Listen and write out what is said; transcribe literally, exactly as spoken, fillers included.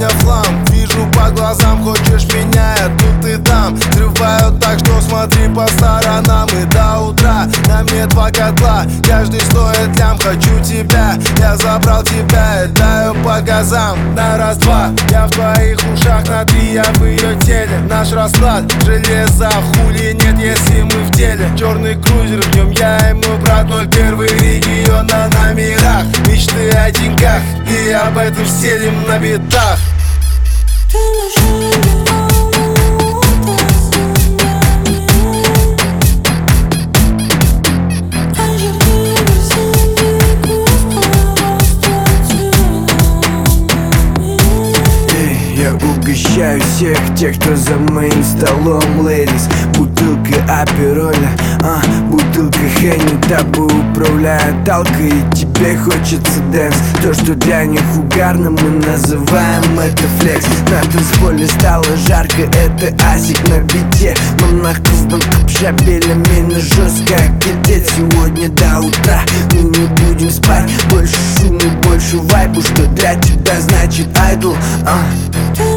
мне в хлам. Вижу по глазам, хочешь меня, я тут и там. Срываю так, что смотри по сторонам. И до утра на мне два котла, каждый стоит лям. Хочу тебя, я забрал тебя и даю по газам. На раз-два, я в твоих ушах, на три я в ее теле. Наш расклад, железо, хули нет, если мы в деле. Черный крузер, в нем я и мой брат, ноль первый регион на номерах. Мечты о деньгах, и об этом стелим на битах. Я угощаю всех тех, кто за моим столом, лэдис. Бутылка апероля, а, бутылка Хенни. Тобой управляет талка, и тебе хочется дэнс. То, что для них угарно, мы называем это флекс. На танцполе стало жарко, это асик на бите. Монах сдан капшабелями на жестко кидеть. Сегодня до утра мы не будем спать. Больше шума, больше вайбу, что для тебя значит айдол, а.